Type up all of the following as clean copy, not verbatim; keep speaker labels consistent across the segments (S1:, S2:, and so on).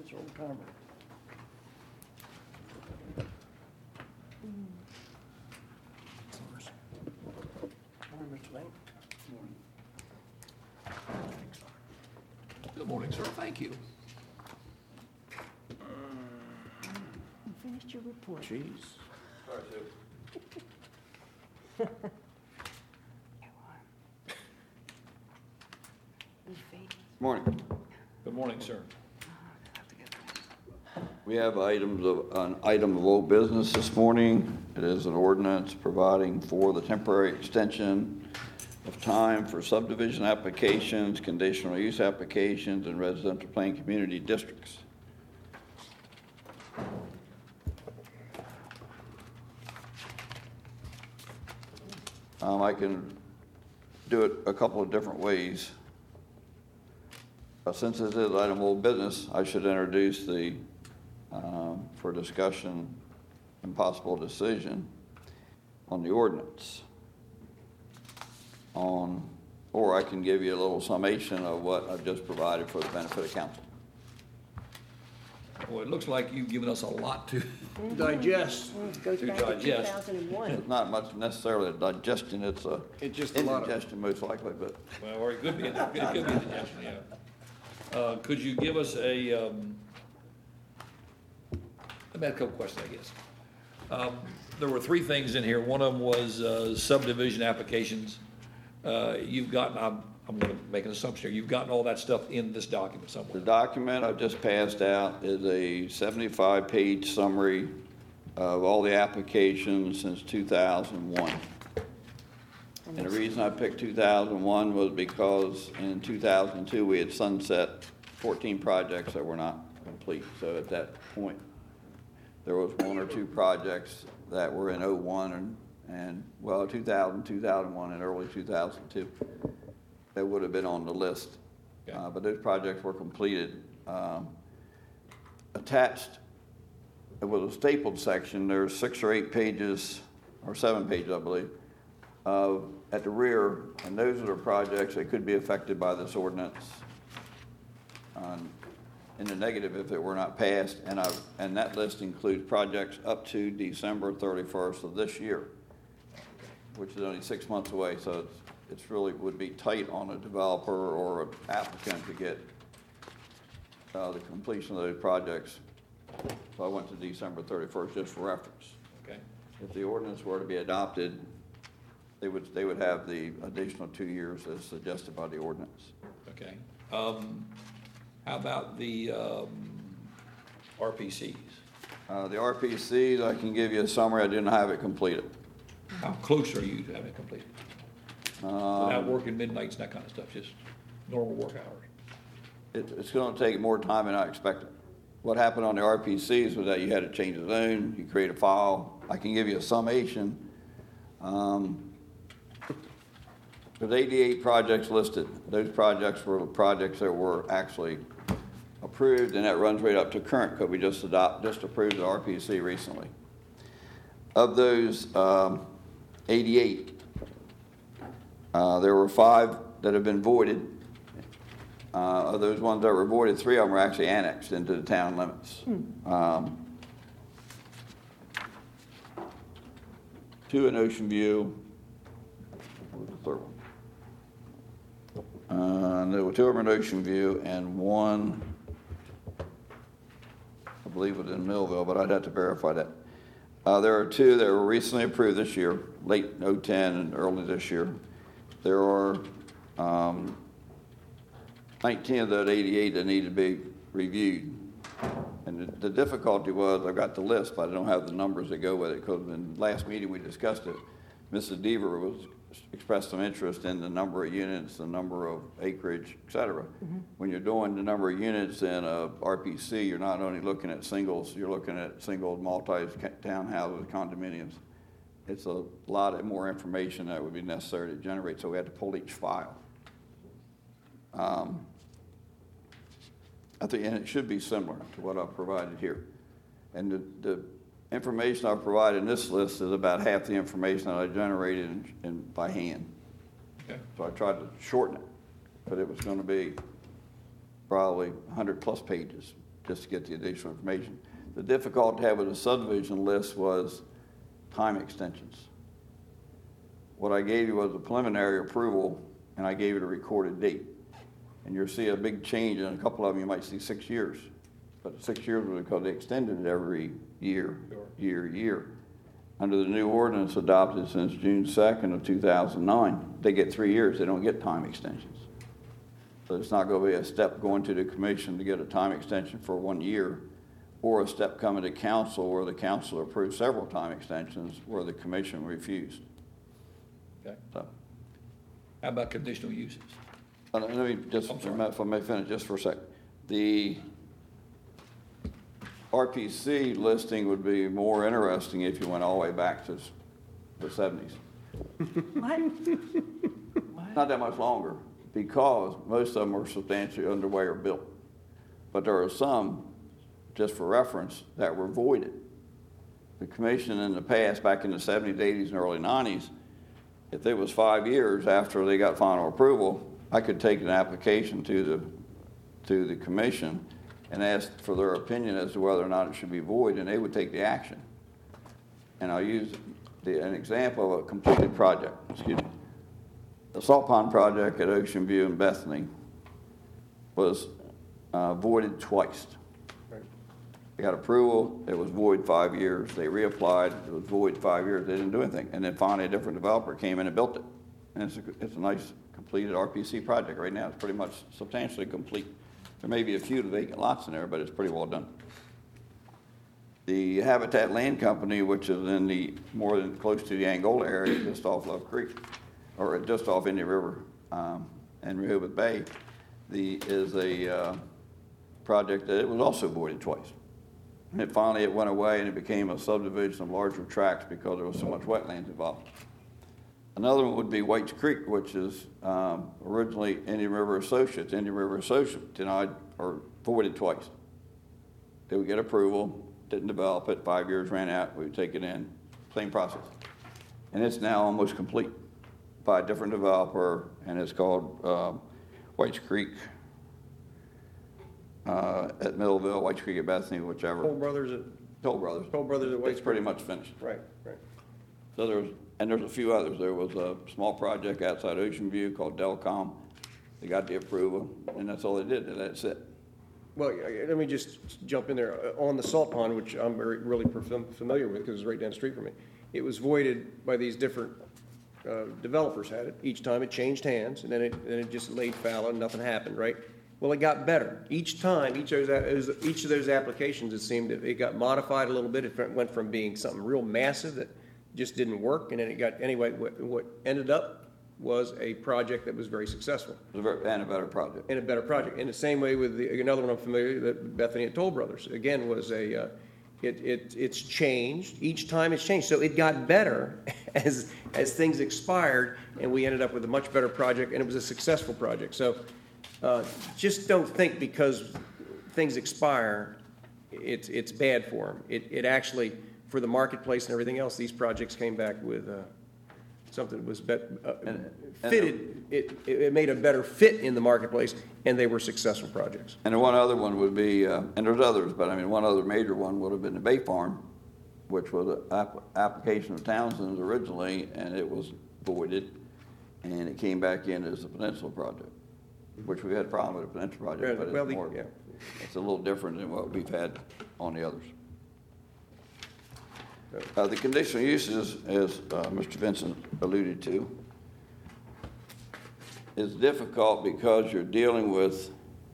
S1: It's old timer. Morning, Mr. Lane.
S2: Good morning, sir. Thank you.
S3: You finished your report.
S1: Jeez.
S3: You faded.
S4: Morning.
S2: Good morning, sir.
S4: We have an item of old business this morning. It is an ordinance providing for the temporary extension of time for subdivision applications, conditional use applications, and residential plan community districts. I can do it a couple of different ways. Since this is item of old business, I should introduce the for discussion and possible decision on the ordinance. Or I can give you a little summation of what I've just provided for the benefit of council.
S2: Well, it looks like you've given us a lot to,
S1: Digest.
S3: It goes
S2: To
S3: back to
S2: digest.
S3: 2001.
S4: It's not much necessarily a digestion, it's
S1: It's just a lot of,
S4: indigestion most likely, but
S2: well, or it could be, it could be indigestion, yeah. Could you give us a, I've had a couple questions, I guess. There were three things in here. One of them was subdivision applications. You've gotten, I'm going to make an assumption here, you've gotten all that stuff in this document
S4: the
S2: somewhere.
S4: document I've just passed out is a 75-page summary of all the applications since 2001. And the reason I picked 2001 was because in 2002, we had sunset 14 projects that were not complete. So at that point, there was one or two projects that were in 01 and 2000, 2001, and early 2002 that would have been on the list.
S2: Okay.
S4: But those projects were completed. Attached, it was a stapled section. There's 6 or 8 pages, or 7 pages, I believe, at the rear, and those are the projects that could be affected by this ordinance in the negative if it were not passed, and that list includes projects up to December 31st of this year, which is only 6 months away, so it's really would be tight on a developer or an applicant to get the completion of those projects. So I went to December 31st just for reference.
S2: Okay.
S4: If the ordinance were to be adopted, they would have the additional 2 years as suggested by the ordinance.
S2: Okay. How about the RPCs?
S4: The RPCs, I can give you a summary. I didn't have it completed.
S2: How close are you to having it completed? Without working midnights and that kind of stuff, just normal work hours?
S4: It's going to take more time than I expected. What happened on the RPCs was that you had to change the zone, you create a file. I can give you a summation. There's 88 projects listed. Those projects were the projects that were actually approved, and that runs right up to current because we just approved the RPC recently. Of those 88, there were 5 that have been voided. Of those ones that were voided, 3 of them were actually annexed into the town limits. 2 in Ocean View. What was the third one? There were 2 of them in Ocean View and 1, I believe, was in Millville, but I'd have to verify that. There are 2 that were recently approved this year, late 2010 and early this year. There are 19 of those 88 that need to be reviewed. And the difficulty was I've got the list, but I don't have the numbers that go with it because in the last meeting we discussed it. Mrs. Deaver expressed some interest in the number of units, the number of acreage, et cetera. Mm-hmm. When you're doing the number of units in a RPC, you're not only looking at singles, you're looking at single, multi-townhouses, condominiums. It's a lot more information that would be necessary to generate, so we had to pull each file. I think, and it should be similar to what I've provided here. And the information I've provided in this list is about half the information that I generated by hand.
S2: Okay.
S4: So I tried to shorten it, but it was going to be probably 100 plus pages just to get the additional information. The difficulty I had with the subdivision list was time extensions. What I gave you was a preliminary approval, and I gave it a recorded date. And you'll see a big change in a couple of them. You might see 6 years, but 6 years was because they extended it every year, year. Under the new ordinance adopted since June 2nd of 2009, they get 3 years. They don't get time extensions. So it's not going to be a step going to the commission to get a time extension for 1 year, or a step coming to council where the council approved several time extensions where the commission refused.
S2: Okay.
S4: So,
S2: How about conditional uses?
S4: let me just, if I may finish just for a second. The RPC listing would be more interesting if you went all the way back to the 70s.
S3: What?
S4: Not that much longer, because most of them are substantially underway or built. But there are some, just for reference, that were voided. The commission in the past, back in the 70s, 80s, and early 90s, if it was 5 years after they got final approval, I could take an application to the commission and ask for their opinion as to whether or not it should be void, and they would take the action. And I'll use an example of a completed project. Excuse me. The Salt Pond project at Ocean View in Bethany was voided twice. They got approval, it was void 5 years. They reapplied, it was void 5 years. They didn't do anything. And then finally a different developer came in and built it. And it's a nice completed RPC project right now. It's pretty much substantially complete. There may be a few vacant lots in there, but it's pretty well done. The Habitat Land Company, which is in the more than close to the Angola area, just off Love Creek, or just off Indian River and Rehoboth Bay, is a project that it was also voided twice. And finally it went away and it became a subdivision of larger tracts because there was so much wetlands involved. Another one would be Whites Creek, which is originally Indian River Associates. Indian River Associates denied or voided twice. They would get approval, didn't develop it, 5 years ran out, we would take it in, same process. And it's now almost complete by a different developer, and it's called Whites Creek at Millville, Whites Creek at Bethany, whichever.
S1: Toll Brothers
S4: Toll Brothers.
S1: at Whites
S4: It's pretty much finished.
S1: Right.
S4: So there's a few others. There was a small project outside Ocean View called Delcom. They got the approval, and that's all they did. They let it sit.
S1: Well, let me just jump in there. On the Salt Pond, which I'm really familiar with because it's right down the street from me, it was voided by these different developers had it. Each time it changed hands, and then it just laid fallow and nothing happened, right? Well, it got better. Each time, each of those applications, it seemed that it got modified a little bit. It went from being something real massive that just didn't work, and then it got, anyway, what ended up was a project that was very successful.
S4: And a better project.
S1: And a better project. In the same way with another one I'm familiar with, Bethany at Toll Brothers, again, was it's changed. Each time it's changed. So it got better as things expired, and we ended up with a much better project, and it was a successful project. So just don't think because things expire, it's bad for them. It actually, for the marketplace and everything else, these projects came back with something that was fitted. It made a better fit in the marketplace, and they were successful projects.
S4: And one other one would be, and there's others, but I mean, one other major one would have been the Bay Farm, which was an application of Townsend's originally, and it was voided, and it came back in as a Peninsula project, which we had a problem with the Peninsula project, but it's a little different than what we've had on the others. The conditional uses, as Mr. Vincent alluded to, is difficult because you're dealing with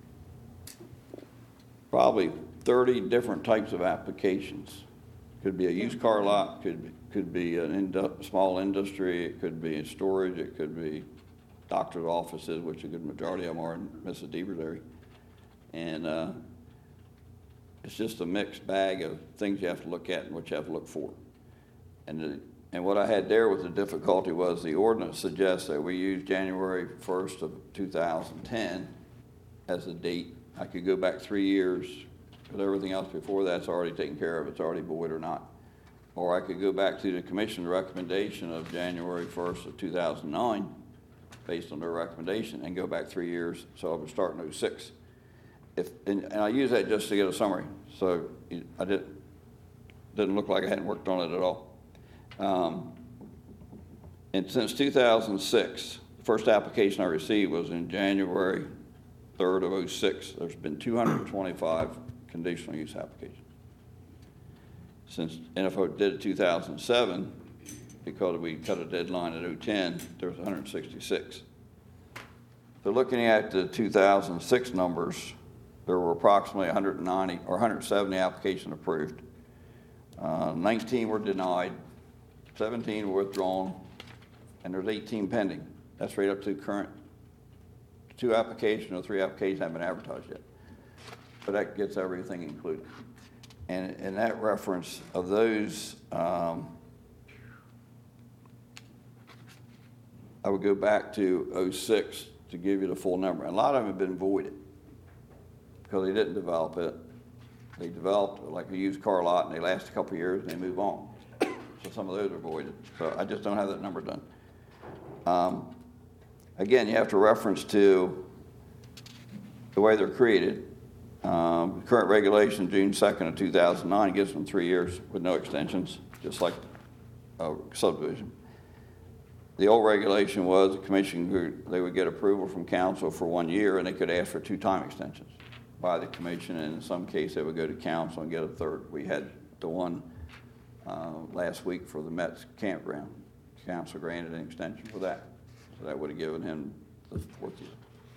S4: probably 30 different types of applications. Could be a used car lot, could be a small industry, it could be storage, it could be doctor's offices, which a good majority of them are in Mrs. Deaver's area. And it's just a mixed bag of things you have to look at and what you have to look for. And what I had there with the difficulty was the ordinance suggests that we use January 1st of 2010 as the date. I could go back 3 years, but everything else before that's already taken care of. It's already void or not. Or I could go back to the commission recommendation of January 1st of 2009 based on their recommendation and go back 3 years. So I would start in 06. and I use that just to get a summary, so I didn't look like I hadn't worked on it at all. And since 2006, the first application I received was in January 3rd of 06. There's been 225 conditional use applications. Since NFO did it 2007, because we cut a deadline at 010, there's 166. So looking at the 2006 numbers, there were approximately 190 or 170 applications approved. 19 were denied, 17 were withdrawn, and there's 18 pending. That's right up to current 2 applications or 3 applications haven't been advertised yet. But that gets everything included. And in that reference of those, I would go back to 06 to give you the full number. And a lot of them have been voided because they didn't develop it. They developed like a used car lot and they last a couple of years and they move on. So some of those are voided. So I just don't have that number done. Again, you have to reference to the way they're created. Current regulation, June 2nd of 2009, gives them 3 years with no extensions, just like a subdivision. The old regulation was the commission, they would get approval from council for 1 year and they could ask for 2 time extensions by the commission, and in some case they would go to council and get a third. We had the one last week for the Mets campground. Council granted an extension for that, so that would have given him the 4th year.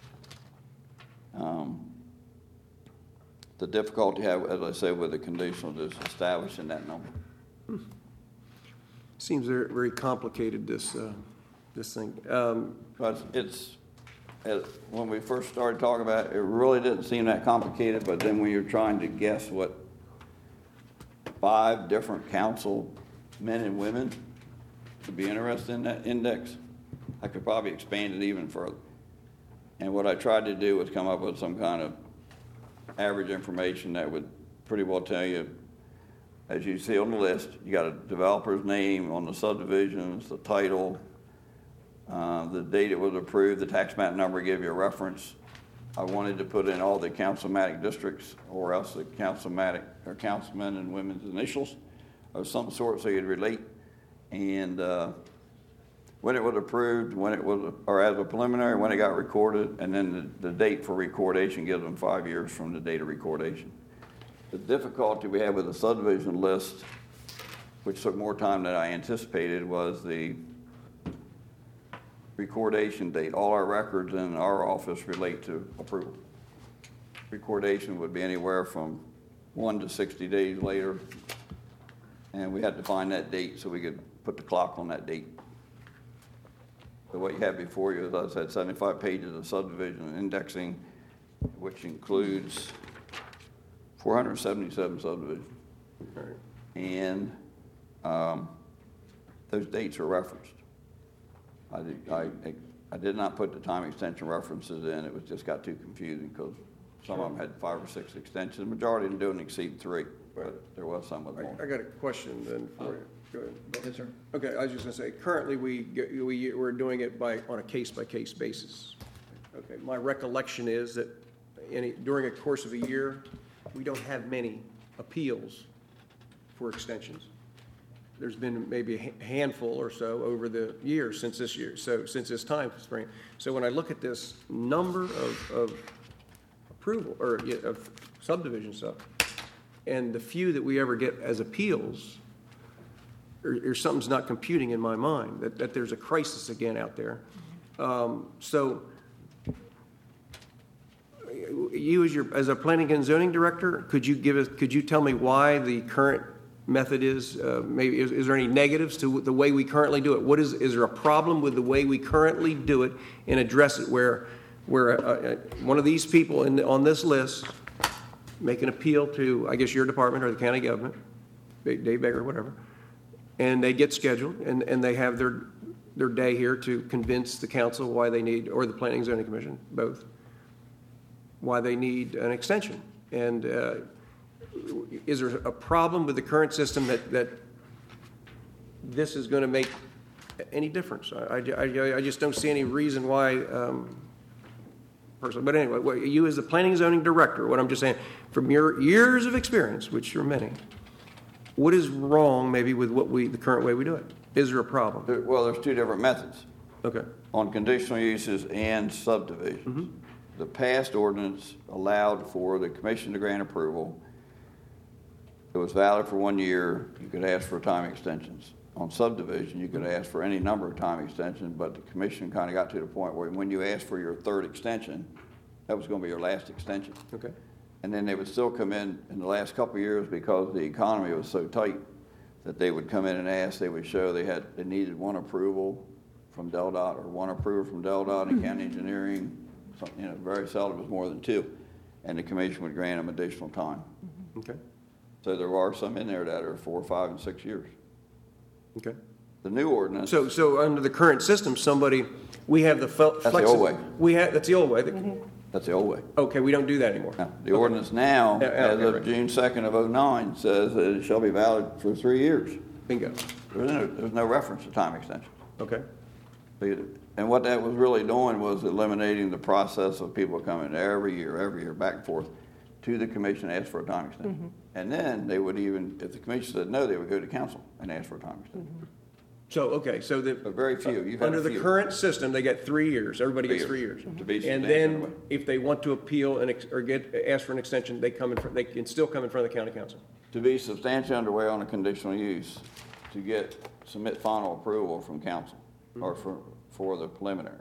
S4: The difficulty I have, as I say, with the conditional is establishing that number.
S1: Seems very, very complicated, this thing.
S4: But when we first started talking about it, it really didn't seem that complicated, but then when you're trying to guess what 5 different council men and women would be interested in that index, I could probably expand it even further. And what I tried to do was come up with some kind of average information that would pretty well tell you, as you see on the list, you got a developer's name on the subdivisions, the title, the date it was approved, the tax map number, give you a reference. I wanted to put in all the councilmatic districts, or else the councilmatic or councilmen and women's initials of some sort, so you'd relate. And when it was approved, when it was, or as a preliminary, when it got recorded, and then the date for recordation gives them 5 years from the date of recordation. The difficulty we had with the subdivision list, which took more time than I anticipated, was the recordation date. All our records in our office relate to approval. Recordation would be anywhere from 1 to 60 days later, and we had to find that date so we could put the clock on that date. So what you have before you, as I said, 75 pages of subdivision indexing, which includes 477 subdivisions.
S1: Right.
S4: And those dates are referenced. I did not put the time extension references in. It was just got too confusing because some of them had 5 or 6 extensions. The majority didn't do an exceed 3, but there was some with more.
S1: I got a question then for you. Go ahead.
S2: Yes, sir.
S1: Okay, I was just going to say, currently we're doing it on a case-by-case basis. Okay, my recollection is that during a course of a year, we don't have many appeals for extensions. There's been maybe a handful or so over the years since this time frame. So when I look at this number of approval or of subdivision stuff, and the few that we ever get as appeals, or something's not computing in my mind, that there's a crisis again out there. So you as a planning and zoning director, could you tell me why the current method is, maybe is there any negatives to the way we currently do it? Is there a problem with the way we currently do it, and address it where one of these people on this list make an appeal to, I guess, your department or the county government, Dave Baker or whatever, and they get scheduled and they have their day here to convince the council why they need, or the planning and zoning commission, both, why they need an extension. And is there a problem with the current system that this is going to make any difference? I just don't see any reason why personally. But anyway, you as the planning and zoning director, what I'm just saying, from your years of experience, which are many, what is wrong maybe with the current way we do it? Is there a problem?
S4: Well, there's two different methods.
S1: Okay.
S4: On conditional uses and subdivisions. The past ordinance allowed for the commission to grant approval. It was valid for 1 year. You could ask for time extensions. On subdivision, you could ask for any number of time extensions, but the commission kind of got to the point where when you asked for your third extension, that was going to be your last extension.
S1: Okay.
S4: And then they would still come in the last couple of years, because the economy was so tight, that they would come in and ask, they would show they needed one approval from DelDOT or one approval from DelDOT and county engineering. Very seldom was more than two. And the commission would grant them additional time.
S1: Okay.
S4: So there are some in there that are 4, 5, and 6 years.
S1: Okay.
S4: The new ordinance.
S1: So under the current system, we have the
S4: That's the old way.
S1: That's the old way.
S4: That's the old way.
S1: Okay, we don't do that anymore.
S4: Now, the ordinance now, as of
S1: right.
S4: June 2nd of 2009, says that it shall be valid for 3 years.
S1: Bingo.
S4: There's no reference to time extension.
S1: Okay.
S4: And what that was really doing was eliminating the process of people coming every year, back and forth to the commission and ask for a time extension. And then they would even, if the commission said no, they would go to council and ask for a time extension.
S1: So, okay, so
S4: But very few. You've had
S1: under
S4: a
S1: the
S4: few.
S1: current system, they get 3 years. Everybody gets 3
S4: 3
S1: years.
S4: years. To be
S1: And
S4: substantial
S1: then
S4: anyway.
S1: if they want to appeal or ask for an extension, they can still come in front of the county council.
S4: To be substantially underway on a conditional use, to submit final approval from council or for the preliminary.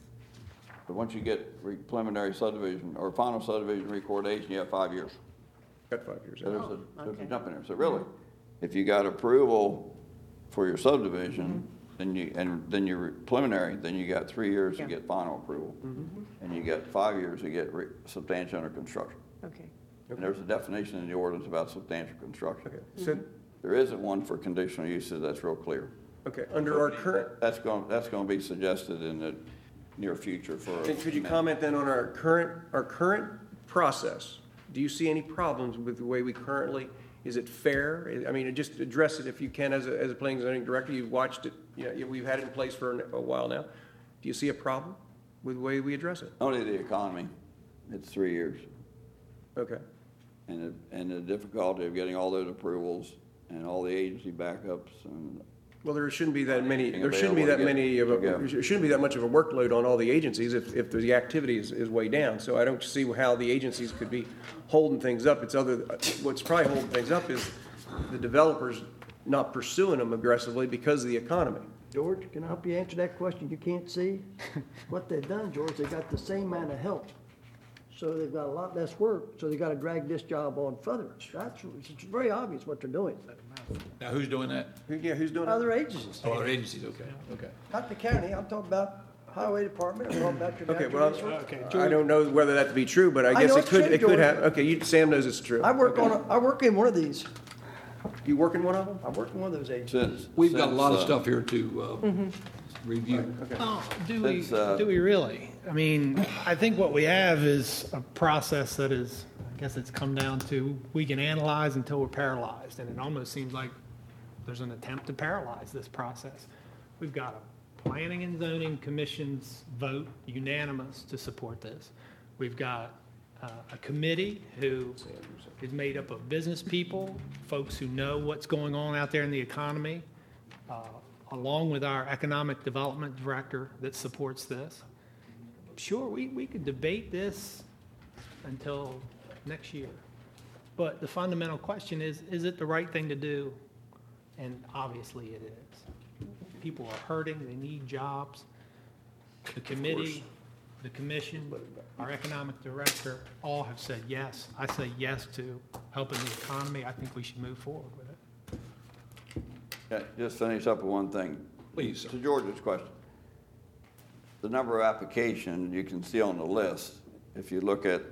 S4: But once you get preliminary subdivision or final subdivision recordation, you have 5 years.
S1: Got 5 years.
S4: So there's a jump in there. So really, if you got approval for your subdivision, then your preliminary, then you got 3 years to get final approval. And you got 5 years to get substantial under construction.
S3: Okay.
S4: And there's a definition in the ordinance about substantial construction.
S1: Okay. So,
S4: There isn't one for conditional uses that's real clear.
S1: okay, under our current,
S4: That's going to be suggested in the near future for.
S1: and could you comment then on our current process? Do you see any problems with the way we currently, is it fair? I mean, just address it if you can as a planning and zoning director. You've watched it, we've had it in place for a while now. Do you see a problem with the way we address it?
S4: Only the economy. It's 3 years.
S1: Okay.
S4: And the difficulty of getting all those approvals and all the agency backups and.
S1: Well, there shouldn't be that many,
S4: Anything
S1: there shouldn't be that
S4: available to
S1: many
S4: get-
S1: of,
S4: to go.
S1: there shouldn't be that much of a workload on all the agencies if the activity is way down. So I don't see how the agencies could be holding things up. What's probably holding things up is the developers not pursuing them aggressively because of the economy.
S5: George, can I help you answer that question? You can't see? What they've done, George, they got the same amount of help. So they've got a lot less work, so they gotta drag this job on further. It's very obvious what they're doing.
S2: Now, who's doing that?
S1: Who's doing it?
S5: Other agencies,
S2: Oh, other agencies, okay.
S5: not the county, I'm talking about highway department, I'm talking about your
S1: Okay,
S5: natural
S1: well,
S5: resources.
S1: I don't know whether that to be true, but I
S5: I
S1: guess
S5: know
S1: it
S5: it's
S1: could,
S5: true,
S1: it could
S5: George.
S1: have, okay, Sam knows it's true.
S5: I work
S1: Okay.
S5: I work in one of these.
S1: You work in one of them?
S5: I work in one of those agencies.
S2: We've got a lot of stuff here to review.
S6: Oh, do we,
S4: Since,
S6: do we really? I mean, I think what we have is a process that is, I guess it's come down to, we can analyze until we're paralyzed, and it almost seems like there's an attempt to paralyze this process. We've got a planning and zoning commission's vote unanimous to support this. We've got a committee who is made up of business people, folks who know what's going on out there in the economy, along with our economic development director that supports this. Sure, we could debate this until next year. But the fundamental question is it the right thing to do? And obviously it is. People are hurting, they need jobs. The committee, the commission, our economic director, all have said yes. I say yes to helping the economy. I think we should move forward with it.
S4: Yeah, just finish up with one thing.
S2: Please, sir.
S4: To George's question. The number of applications you can see on the list, if you look at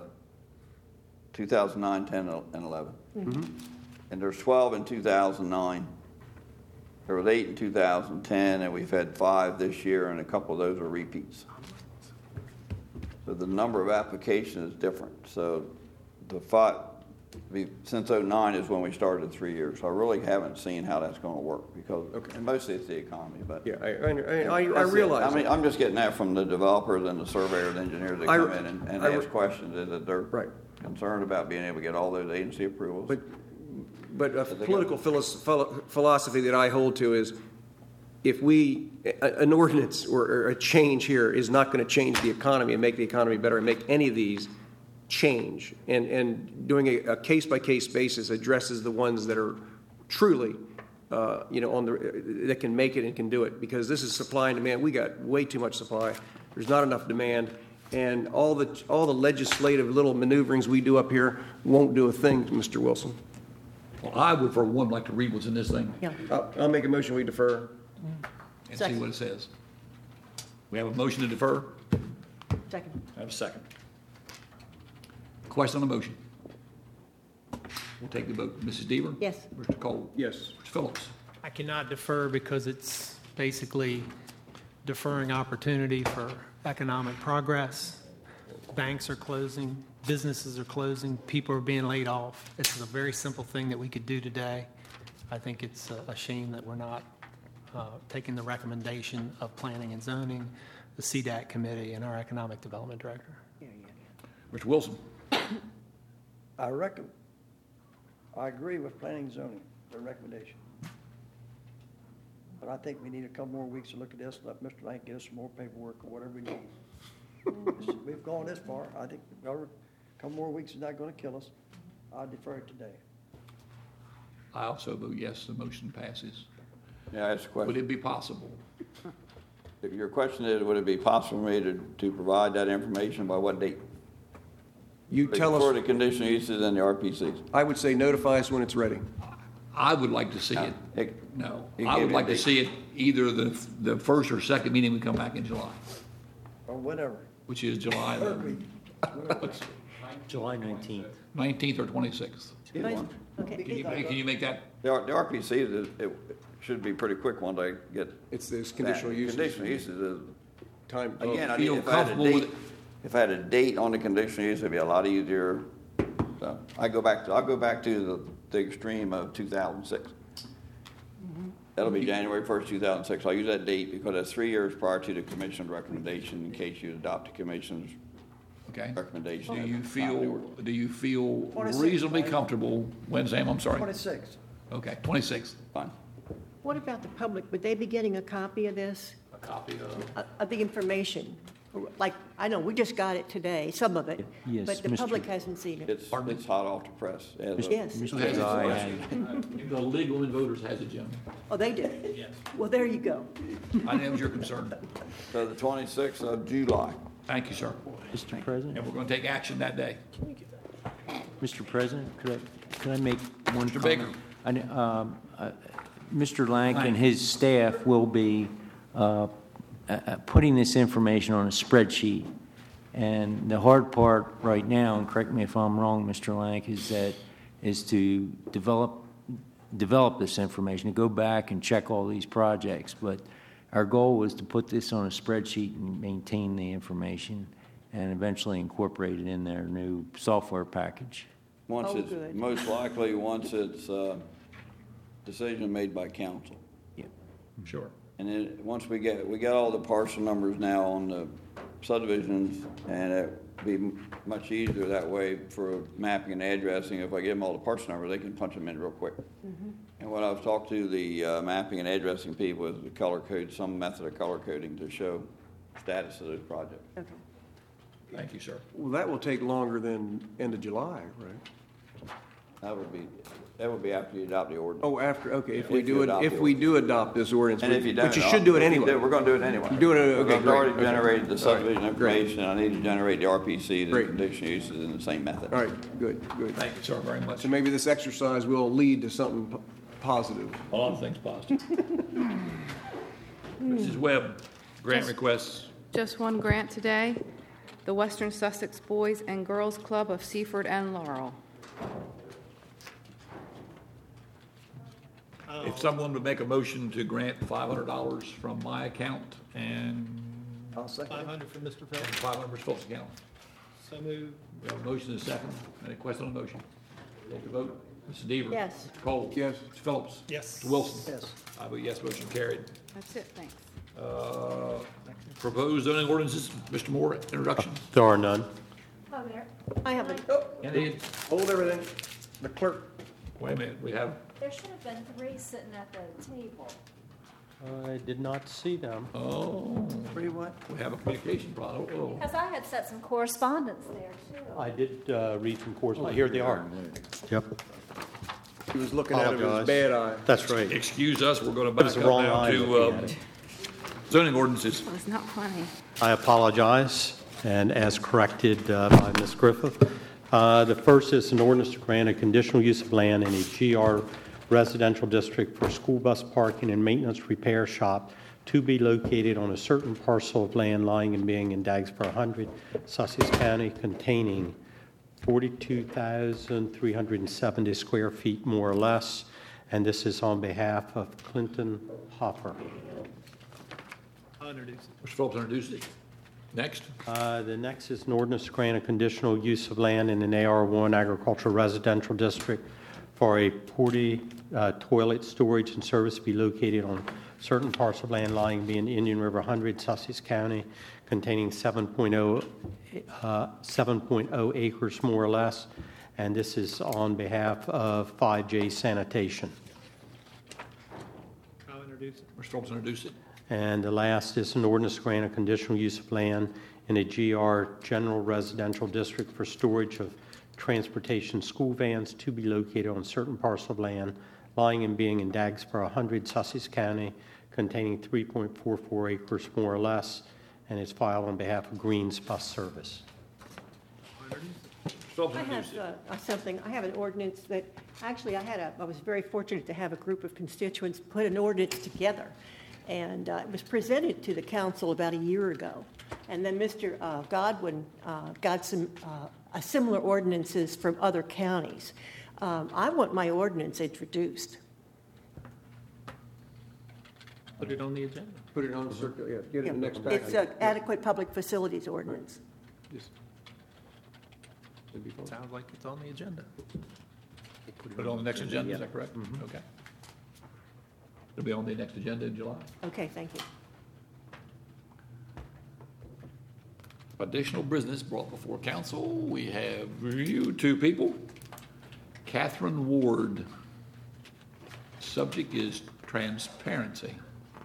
S4: 2009, 10, and 11. And there's 12 in 2009. There was 8 in 2010, and we've had 5 this year, and a couple of those are repeats. So the number of applications is different. So the since '09 is when we started 3 years. So I really haven't seen how that's gonna work because, and mostly it's the economy, but.
S1: Yeah, I
S4: That's it.
S1: realize
S4: I mean,
S1: that.
S4: I'm just getting that from the developers and the surveyors, engineers that
S1: I-
S4: come in and
S1: I-
S4: ask questions, is that they're
S1: Right.
S4: concerned about being able to get all those agency approvals.
S1: But a political philosophy that I hold to is if an ordinance or a change here is not going to change the economy and make the economy better and make any of these change. And doing a case-by-case basis addresses the ones that are truly, that can make it and can do it. Because this is supply and demand. We got way too much supply. There's not enough demand. And all the legislative little maneuverings we do up here won't do a thing, Mr. Wilson.
S2: Well, I would, for one, like to read what's in this thing
S3: Yeah.
S1: I'll make a motion, we defer.
S2: and see what it says. We have a motion to defer.
S3: Second.
S2: I have a second. Question on the motion. We'll take the vote. Mrs. Deaver?
S3: Yes.
S2: Mr. Cole?
S1: Yes.
S2: Mr. Phillips?
S6: I cannot defer because it's basically deferring opportunity for economic progress. Banks are closing, businesses are closing, people are being laid off. This is a very simple thing that we could do today. I think it's a shame that we're not taking the recommendation of Planning and Zoning, the CDAC committee, and our Economic Development Director.
S2: Mr. Wilson?
S5: I agree with planning and zoning, their recommendation. But I think we need a couple more weeks to look at this, let Mr. Lang get us some more paperwork or whatever we need. We've gone this far. I think a couple more weeks is not gonna kill us. I defer it today.
S2: I also vote yes, the motion passes.
S4: Yeah, that's a
S2: Would
S4: question.
S2: it be possible?
S4: If your question is, would it be possible for me to provide that information by what date?
S1: You tell
S4: For
S1: us,
S4: the conditional uses and the RPCs.
S1: I would say notify us when it's ready.
S2: I would like to see it. No,
S4: You
S2: I
S4: give
S2: would
S4: me a
S2: like to
S4: date.
S2: see it either the first or second meeting we come back in July,
S5: Or whatever.
S2: which is July the
S7: July 19th.
S2: 19th or 26th.
S4: Either one.
S3: Okay.
S2: Can you make that?
S4: The RPCs, it should be pretty quick once I get.
S1: It's this
S4: that.
S1: conditional uses.
S4: Conditional uses is,
S1: Time.
S4: again, I
S2: Feel
S4: need, if I had a
S2: comfortable with
S4: date,
S2: it?
S4: if I had a date on the conditional use, it'd be a lot easier. So I'll go back to the extreme of 2006. That'll be January 1st, 2006. I'll use that date because that's 3 years prior to the commission's recommendation in case you adopt the commission's
S2: Okay.
S4: recommendation.
S2: Do you feel
S5: 26th,
S2: reasonably
S5: right?
S2: comfortable, Wednesday, I'm sorry?
S5: 26.
S2: Okay, 26th.
S4: Fine.
S3: What about the public? Would they be getting a copy of this,
S2: A copy of.
S3: of the information? Like, I know, we just got it today, some of it,
S7: Yes,
S3: but the
S7: Mr.
S3: public hasn't seen it.
S4: It's hot off the press. as of-
S3: Yes.
S7: Mr.
S3: yes.
S7: Guy,
S2: The League of Women Voters has it, Jim.
S3: Oh, they do? Yes. Well, there you go.
S2: I know your concern.
S4: So the 26th of July.
S2: Thank you, sir.
S7: Mr. President,
S2: And we're going to take action that day.
S7: Mr. President, could I make one
S2: Mr.
S7: comment?
S2: Baker.
S7: Mr. Lank
S2: Lank.
S7: and his staff will be putting this information on a spreadsheet. And the hard part right now, and correct me if I'm wrong, Mr. Lank, is to develop this information, to go back and check all these projects. But our goal was to put this on a spreadsheet and maintain the information and eventually incorporate it in their new software package.
S4: Once
S3: Oh,
S4: it's,
S3: good.
S4: most likely, once it's, decision made by council.
S2: Sure.
S4: And then, once we get all the parcel numbers now on the subdivisions, and it'd be much easier that way for mapping and addressing. If I give them all the parcel numbers, they can punch them in real quick. And when I was talking to the mapping and addressing people, is the color code, some method of color coding to show status of those projects.
S3: Okay.
S2: Thank you, sir.
S1: Well, that will take longer than end of July, right?
S4: That would be after you adopt the ordinance.
S1: Oh, after, okay, if
S4: If
S1: we
S4: you
S1: do it,
S4: adopt
S1: if
S4: it.
S1: we do adopt this ordinance.
S4: And if you don't.
S1: But you should do it
S4: if you
S1: anyway.
S4: do, we're gonna do it anyway.
S1: You're doing it, okay,
S4: I've
S1: great,
S4: already
S1: okay.
S4: generated the subdivision
S1: All right, great.
S4: information, I need to generate the RPC, the
S1: Great.
S4: conditional uses in the same method.
S1: All right, good.
S2: Thank you, sir, very much.
S1: So maybe this exercise will lead to something positive.
S2: A lot of things positive. Mrs. Webb, grant
S8: Just-
S2: requests.
S8: Just one grant today, the Western Sussex Boys and Girls Club of Seaford and Laurel.
S2: If someone would make a motion to grant $500 from my account and
S5: I'll second it.
S6: 500 for Mr. Phillips.
S2: 500 from Phil's account.
S6: So moved.
S2: We have a motion and a second. Any question on the motion? Take the vote. Mrs. Deaver?
S3: Yes.
S2: Mr. Cole?
S1: Yes.
S2: Mr. Phillips?
S6: Yes.
S2: Mr. Wilson?
S5: Yes.
S2: I vote yes, motion carried.
S8: That's it, thanks.
S2: Proposed zoning ordinances, Mr. Moore, introduction.
S9: There are none.
S10: Oh, there.
S3: I have a,
S2: Indeed.
S1: Hold everything. The clerk.
S2: Wait a minute, we have,
S10: There should have been 3 sitting at the table.
S9: I did not see them.
S2: oh,
S5: Pretty what?
S2: we have a communication problem. Oh,
S10: Because I had set some correspondence there, too.
S9: I did read some correspondence. Here they are. Yep,
S1: He was looking at it with his
S9: Apologize.
S1: bad eye.
S9: that's right.
S2: excuse us, we're going to
S9: It
S2: back
S9: was
S2: up
S9: the wrong
S2: now
S9: eye looking
S2: to
S9: at it.
S2: zoning ordinances.
S8: Well, it's not funny.
S9: I apologize, and as corrected by Ms. Griffith. The first is an ordinance to grant a conditional use of land in a GR residential district for school bus parking and maintenance repair shop to be located on a certain parcel of land lying and being in Dagsboro 100, Sussex County, containing 42,370 square feet, more or less, and this is on behalf of Clinton Hopper.
S6: I'll introduce it.
S2: Mr. Phillips introduced it. Next.
S9: The next is an ordinance to grant a conditional use of land in an AR1 agricultural residential district for a toilet storage and service to be located on certain parcel of land lying being Indian River 100, Sussex County, containing 7.0 acres, more or less, and this is on behalf of 5J Sanitation.
S6: I'll introduce it.
S2: Mr. Phillips introduced it.
S9: And the last is an ordinance to grant a conditional use of land in a GR general residential district for storage of transportation school vans to be located on certain parcel of land lying and being in Dagsboro 100, Sussex County, containing 3.44 acres, more or less, and is filed on behalf of Greens Bus Service.
S2: Mr. Phillips
S3: I have
S2: introduced it.
S3: something, I have an ordinance that, actually, I was very fortunate to have a group of constituents put an ordinance together. And it was presented to the council about a year ago. And then Mr. Godwin got some similar ordinances from other counties. I want my ordinance introduced.
S6: Put it on the agenda.
S1: Put it on the circuit, yeah, get it in the next
S3: It's
S1: package.
S3: an adequate public facilities ordinance.
S1: It'd be fine.
S6: Sounds like it's on the agenda.
S2: Put it on the next agenda, is that correct? Okay. It'll be on the next agenda in July.
S3: Okay, thank you.
S2: Additional business brought before council. We have you 2 people. Catherine Ward. Subject is transparency.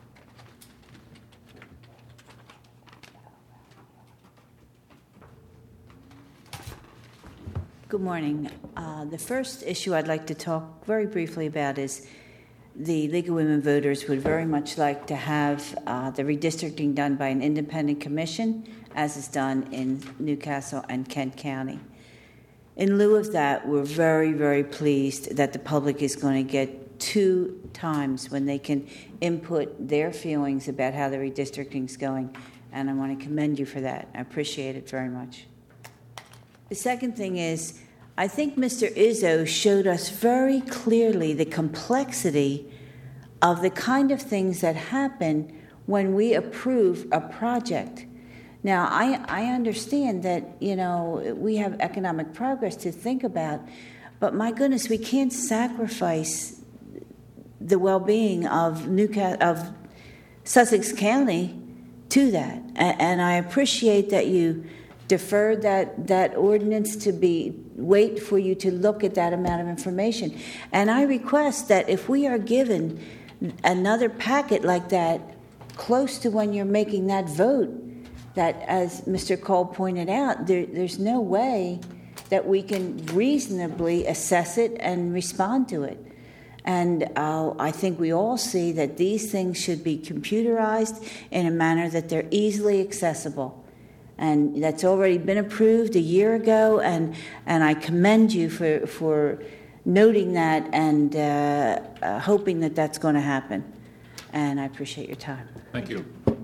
S11: Good morning. The first issue I'd like to talk very briefly about is the League of Women Voters would very much like to have the redistricting done by an independent commission, as is done in Newcastle and Kent County. In lieu of that, we're very, very pleased that the public is going to get 2 times when they can input their feelings about how the redistricting is going, and I want to commend you for that. I appreciate it very much. The second thing is, I think Mr. Izzo showed us very clearly the complexity of the kind of things that happen when we approve a project. Now, I understand that, we have economic progress to think about, but my goodness, we can't sacrifice the well-being of Sussex County to that. And I appreciate that you deferred that ordinance to wait for you to look at that amount of information. And I request that if we are given another packet like that close to when you're making that vote, that, as Mr. Cole pointed out, there's no way that we can reasonably assess it and respond to it. And I think we all see that these things should be computerized in a manner that they're easily accessible. And that's already been approved a year ago, and I commend you for noting that and hoping that that's going to happen. And I appreciate your time.
S2: Thank you.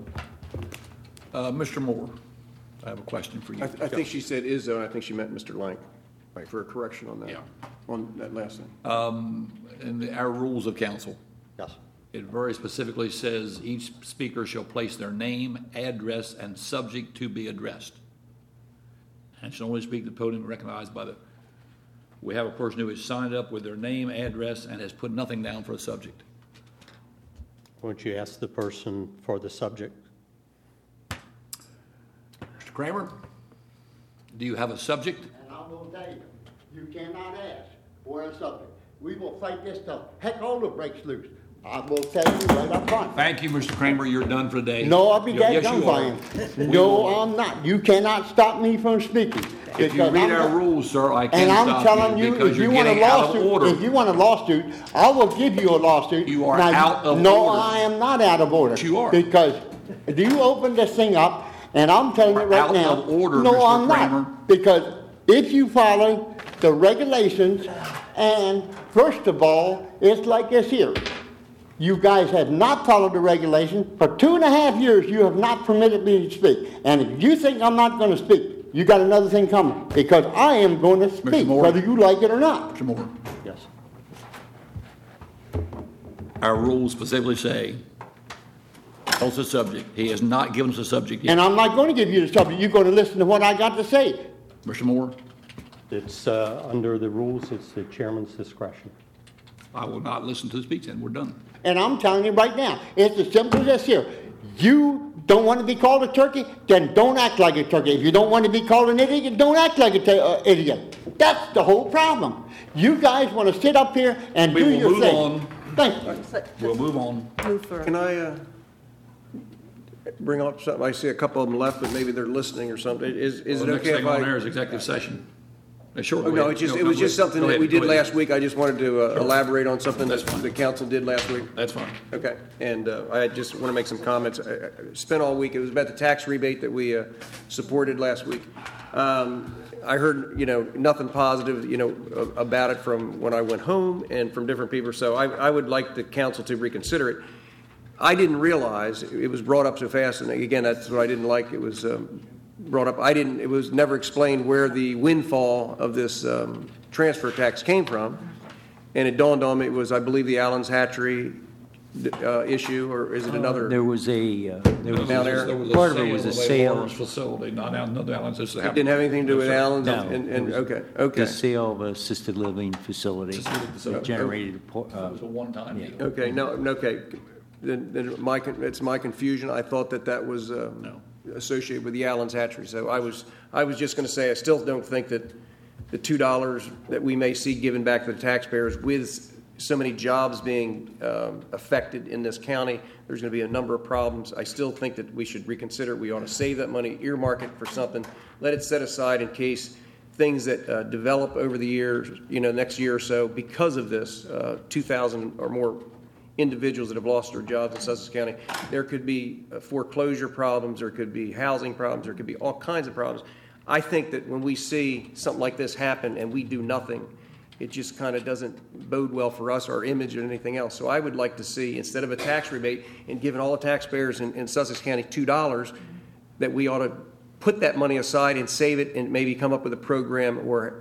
S2: Mr. Moore, I have a question for you.
S1: I think she said Izzo, and I think she meant Mr. Lank, for a correction on that.
S2: Yeah.
S1: On that last thing.
S2: In our rules of council,
S9: Yes.
S2: it very specifically says each speaker shall place their name, address, and subject to be addressed, and shall only speak at the podium recognized by the we have a person who has signed up with their name, address, and has put nothing down for a subject.
S9: Won't you ask the person for the subject?
S2: Mr. Kramer, do you have a subject?
S12: And I'm gonna tell you, you cannot ask for a subject. We will fight this stuff. Heck, all the brakes loose. I will tell you right up front.
S2: Thank you, Mr. Kramer. You're done for the day.
S12: No, I'll be
S2: Yes,
S12: dead done
S2: you
S12: for
S2: are.
S12: him. No, I'm not. You cannot stop me from speaking.
S2: If you
S12: because
S2: read
S12: I'm
S2: our
S12: not-
S2: rules, sir, I
S12: And
S2: can
S12: I'm
S2: stop
S12: telling
S2: you
S12: you,
S2: because
S12: if
S2: you're
S12: you want a
S2: getting out of
S12: lawsuit,
S2: order.
S12: if you want a lawsuit, I will give you a lawsuit.
S2: You are
S12: Now,
S2: out of
S12: no,
S2: order.
S12: I am not out of order.
S2: Yes, you are.
S12: Because you open this thing up, and I'm telling you
S2: You're
S12: right
S2: out
S12: now.
S2: of order,
S12: no,
S2: Mr.
S12: I'm
S2: Kramer.
S12: not. Because if you follow the regulations, and first of all, it's like this here. You guys have not followed the regulations. For 2.5 years, you have not permitted me to speak. And if you think I'm not going to speak, you got another thing coming. Because I am going to speak,
S2: Moore.
S12: whether you like it or not.
S2: Mr. Moore,
S9: Yes.
S2: our rules specifically say, tell us a subject. He has not given us a subject yet.
S12: And I'm not going to give you the subject. You're going to listen to what I got to say.
S2: Mr. Moore,
S9: It's under the rules, it's the chairman's discretion.
S2: I will not listen to the speech, and we're done.
S12: And I'm telling you right now, it's as simple as this here. You don't want to be called a turkey, then don't act like a turkey. If you don't want to be called an idiot, don't act like an idiot. That's the whole problem. You guys want to sit up here and
S2: We
S12: do
S2: will
S12: your
S2: move
S12: thing.
S2: on.
S12: Thank you.
S2: We'll move on.
S3: Move for.
S1: Can I bring up something? I see a couple of them left, but maybe they're listening or something. Is
S2: Well,
S1: it
S2: the next
S1: okay
S2: thing
S1: if
S2: on there
S1: I?
S2: is executive session. Sure.
S1: Oh,
S2: go
S1: no,
S2: ahead.
S1: it just,
S2: No,
S1: it
S2: no,
S1: was
S2: go
S1: just
S2: ahead.
S1: something
S2: Go
S1: that
S2: ahead.
S1: we did
S2: Go ahead.
S1: last week. I just wanted to elaborate on something that the council did last week.
S2: That's fine.
S1: Okay, and I just want to make some comments. I spent all week, it was about the tax rebate that we supported last week. I heard, nothing positive, about it from when I went home and from different people, so I would like the council to reconsider it. I didn't realize, it was brought up so fast, and again, that's what I didn't like, it was brought up, it was never explained where the windfall of this transfer tax came from, and it dawned on me, it was, I believe, the Allen's Hatchery issue, or is it another?
S7: There was
S1: Down there?
S7: part of it was a sale.
S2: Allen's facility, not Allen's. This
S1: It didn't have anything to do with Allen's?
S7: No,
S1: and
S7: it was
S1: okay.
S7: The sale of assisted living facility
S2: Assisted facility.
S7: that generated,
S2: It was a one-time deal.
S1: Okay, no, okay. Then it's my confusion. I thought that was associated with the Allen's Hatchery. So I was just going to say, I still don't think that the $2 that we may see given back to the taxpayers with so many jobs being affected in this county, there's going to be a number of problems. I still think that we should reconsider it. We ought to save that money, earmark it for something, let it set aside in case things that develop over the years, next year or so, because of this, 2,000 or more individuals that have lost their jobs in Sussex County. There could be foreclosure problems, there could be housing problems, there could be all kinds of problems. I think that when we see something like this happen and we do nothing, it just kind of doesn't bode well for us, our image, or anything else. So I would like to see, instead of a tax rebate and giving all the taxpayers in Sussex County $2, that we ought to put that money aside and save it and maybe come up with a program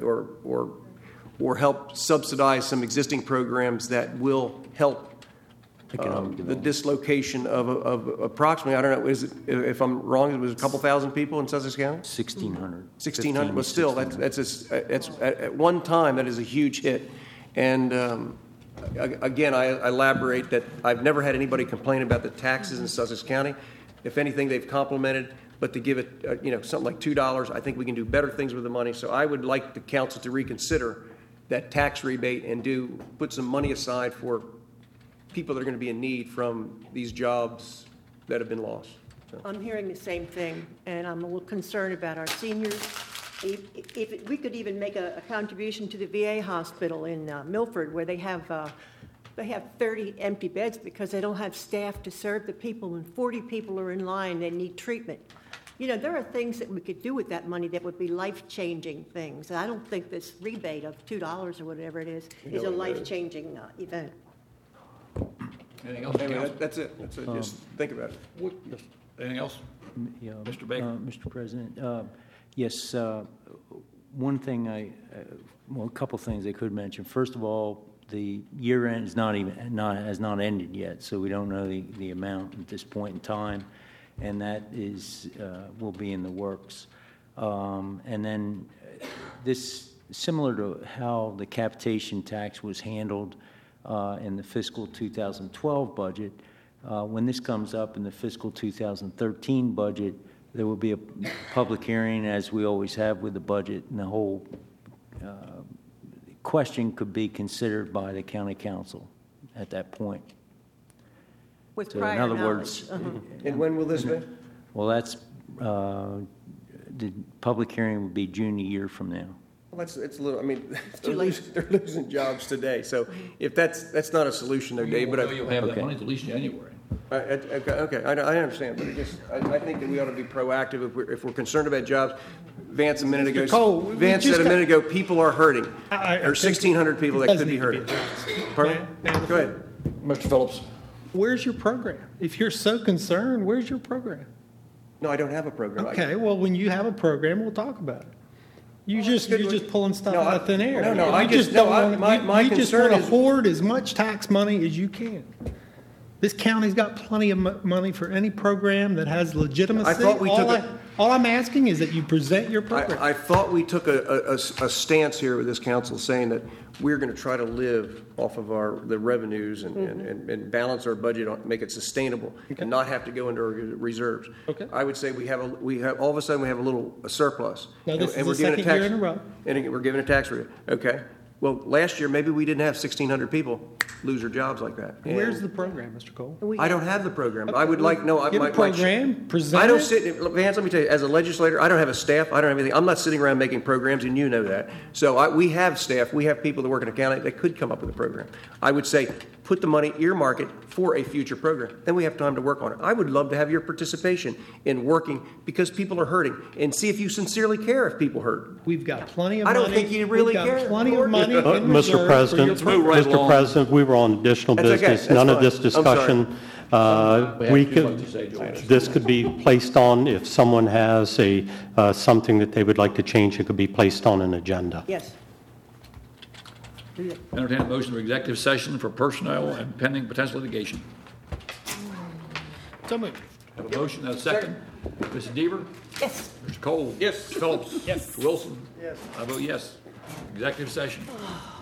S1: or help subsidize some existing programs that will help the dislocation of approximately, I don't know, if I'm wrong, it was a couple thousand people in Sussex County?
S7: 1,600.
S1: 1,600, but still, that's at one time, that is a huge hit. And again, I elaborate that I've never had anybody complain about the taxes in Sussex County. If anything, they've complimented, but to give it, something like $2, I think we can do better things with the money. So I would like the council to reconsider that tax rebate and put some money aside for people that are going to be in need from these jobs that have been lost. So.
S3: I'm hearing the same thing, and I'm a little concerned about our seniors. If we could even make a contribution to the VA hospital in Milford, where they have 30 empty beds because they don't have staff to serve the people. When 40 people are in line, they need treatment. There are things that we could do with that money that would be life-changing things. I don't think this rebate of $2 or whatever it is a life-changing event.
S2: Anything else?
S1: Anyway, that's it. Just think about it.
S2: Anything else?
S7: Yeah,
S2: Mr. Baker?
S7: Mr. President, yes, one thing a couple things I could mention. First of all, the year end is has not ended yet, so we don't know the amount at this point in time, and that will be in the works. And then this similar to how the capitation tax was handled in the fiscal 2012 budget. When this comes up in the fiscal 2013 budget, there will be a public hearing, as we always have with the budget, and the whole question could be considered by the county council at that point.
S3: With
S7: So in
S3: prior
S7: other
S3: knowledge.
S7: words,
S1: And when will this be?
S7: well, that's, the public hearing would be June a year from now.
S1: Well, it's a little, I mean,
S3: too late.
S1: they're losing jobs today. So if that's not a solution there, Dave, but
S2: You'll have that
S7: Okay.
S2: money until at least January.
S1: Okay, I understand, but I think that we ought to be proactive if we're concerned about jobs. Vance a minute ago,
S6: Cole, we
S1: Vance
S6: just
S1: said a
S6: got-
S1: minute ago, people are hurting.
S6: I
S1: There's
S6: think
S1: 1,600 people that
S6: does
S1: could be
S6: need to be
S1: hurting.
S6: addressed.
S1: Pardon?
S6: Now,
S1: Go ahead.
S2: Mr. Phillips?
S6: Where's your program? If you're so concerned, where's your program?
S1: No, I don't have a program.
S6: Okay, well, when you have a program, we'll talk about it. You're just pulling stuff
S1: No,
S6: out of thin air.
S1: no,
S6: You
S1: I just- no,
S6: don't
S1: I-
S6: wanna-
S1: my
S6: you just
S1: concern
S6: want
S1: is-
S6: to hoard as much tax money as you can. This county's got plenty of money for any program that has legitimacy.
S1: I thought we took
S6: All I'm asking is that you present your program.
S1: I thought we took a stance here with this council saying that we're going to try to live off of the revenues and balance our budget, make it sustainable, and not have to go into our reserves.
S6: Okay.
S1: I would say we have all of a sudden we have a surplus.
S6: Now, this
S1: and
S6: is
S1: we're
S6: the
S1: giving
S6: second year in a row.
S1: And we're giving a tax rate. Okay. Well, last year, maybe we didn't have 1,600 people lose their jobs like that. And
S6: Where's the program, Mr. Cole?
S1: I don't have the program. I would like, no.
S6: Get a program, present
S1: I don't
S6: it.
S1: sit, Vance, let me tell you, as a legislator, I don't have a staff, I don't have anything. I'm not sitting around making programs, and you know that. So we have staff, we have people that work in the county that could come up with a program. I would say, put the money, earmark it for a future program. Then we have time to work on it. I would love to have your participation in working because people are hurting, and see if you sincerely care if people hurt.
S6: We've got plenty of money.
S1: I don't think you really
S6: We've got
S1: care.
S6: plenty of money in
S9: Mr.
S6: reserve for
S9: President,
S6: your program.
S2: right
S9: Mr.
S2: along.
S9: President, we were on additional
S1: That's okay.
S9: business.
S1: That's
S9: None of
S1: fine.
S9: this
S1: I'm sorry.
S9: discussion,
S2: We have
S9: we
S2: too much to
S9: could,
S2: say, George.
S9: this could be placed on, if someone has something that they would like to change, it could be placed on an agenda.
S3: Yes.
S2: Entertain a motion for executive session for personnel and pending potential litigation.
S6: So moved.
S2: Have a motion and a second. Mr. Deaver?
S3: Yes.
S2: Mr. Cole?
S1: Yes.
S2: Mr. Phillips? Yes. Mr. Wilson? Yes. I vote yes. Executive session.